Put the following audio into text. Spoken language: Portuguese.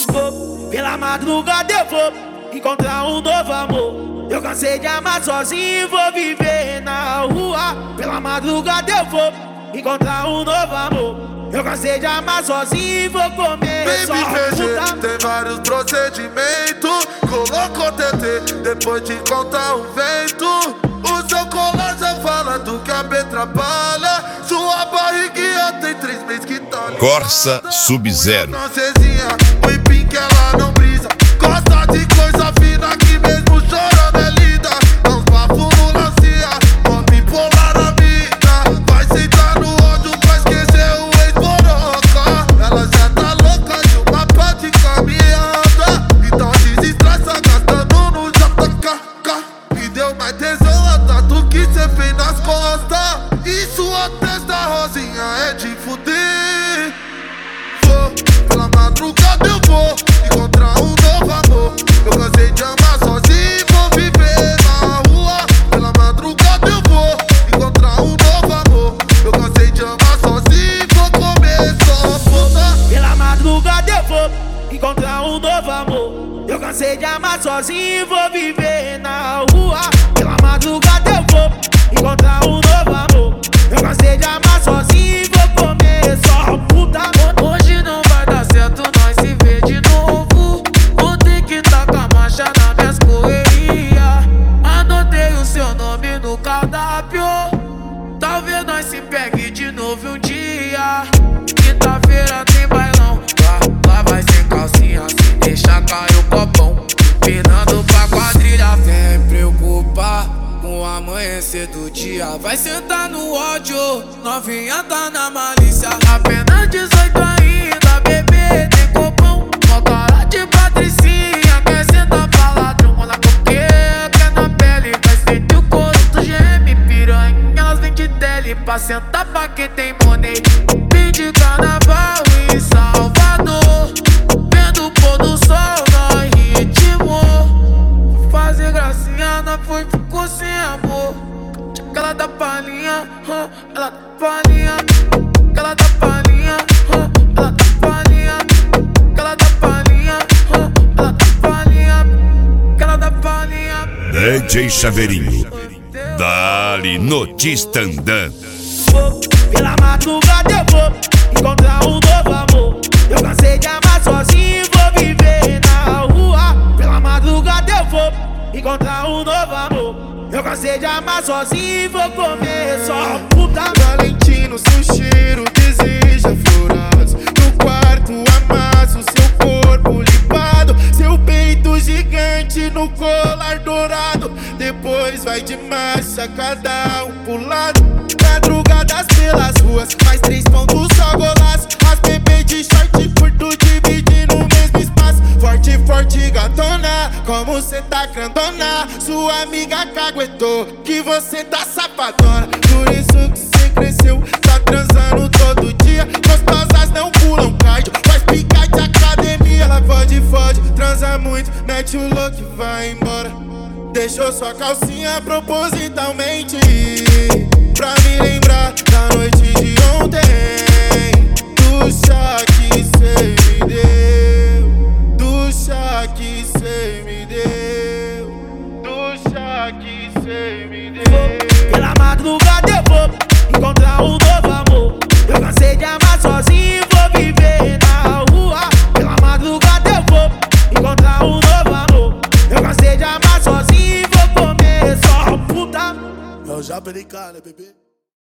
Pela madrugada eu vou encontrar um novo amor. Eu cansei de amar sozinho, vou viver na rua. Pela madrugada eu vou encontrar um novo amor. Eu cansei de amar sozinho, vou comer só puta. Tem vários procedimentos. Colocou TT depois de contar o vento. O seu colar já fala do que a B trabalha. Sua barriguinha tem 3 meses que tá ligada. Corsa Sub-Zero. Francesinha, o empim que ela não brisa. Gosta de coisa fina que mesmo chorando é linda. Não bafo no lancia, uma bipolar na mina. Vai sentar no ódio pra esquecer o ex-boroca. Ela já tá louca de uma pá de caminhada. Então desestressa gastando no JKK. Me deu mais tesão a tatu que cê fez nas costas. E sua testa rosinha é de fuder. Vou, pela madrugada eu vou encontrar um novo amor. Eu cansei de amar sozinho, vou viver na rua. Pela madrugada eu vou encontrar um novo amor. Eu cansei de amar sozinho, vou comer só puta. Pela madrugada eu vou encontrar um novo amor. Eu cansei de amar sozinho, vou viver na rua. Pela madrugada eu vou encontrar um novo amor. Eu cansei de amar sozinho, vou comer só puta. Hoje não vai dar certo, nós se vê de novo. Vou ter que tá com a marcha nas minhas correrias. Anotei o seu nome no cardápio. Talvez nós se pegue de novo um dia. Quinta-feira tem bailão. Lá vai sem calcinha, se deixar cair o copão. Empinando pra quadrilha, sem preocupar com o amanhecer do dia. Vai sentar no ódio, novinha tá na malícia. Apenas 18 ainda, bebê, tem copão. Mó cara de patricinha, quer sentar pra ladrão. Olha porque quer na pele, vai sentir o couro do geme. Piranha, elas vêm de tele pra sentar pra quem tem money. Vim de carnaval em Salvador, vendo o pôr do sol no ritmo. Fazer gracinha, não foi, ficou sem amor. Ela dá palhinha, ela dá palhinha. Ela dá palhinha, ela dá palhinha. Ela dá palhinha, ela dá palhinha. Ela dá palhinha. DJ Chaveirinho, dali no Tistandã. Pela madrugada eu vou encontrar um novo amor. Eu cansei de amar sozinho, vou viver na rua. Pela madrugada eu vou encontrar um novo amor. Eu cansei de amar sozinho, vou comer só puta. Valentino, seu cheiro deseja florados. No quarto amasso seu corpo limpado. Seu peito gigante no colar dourado. Depois vai de marcha, cada um pro lado. Madrugadas pelas ruas, mais 3 pontos só golaço. As bebês de short curto dividindo o mesmo espaço. Forte, forte gatona, como cê tá grandona. Sua amiga caguetou que você tá safadona. Por isso que cê cresceu, tá transando todo dia. Gostosas não pulam cardio, faz picar de academia. Ela fode, transa muito, mete o louco e vai embora. Deixou sua calcinha propositalmente pra me lembrar da noite de ontem. Do chá que cê me deu, do chá que cê me deu, do chá que cê me deu. Pela madrugada eu vou encontrar um novo amor. Eu cansei de amar sozinho, vou viver na rua. Pela madrugada eu vou encontrar um novo amor. Eu cansei de amar sozinho, vou comer só puta. É o Jabericá, né, bebê?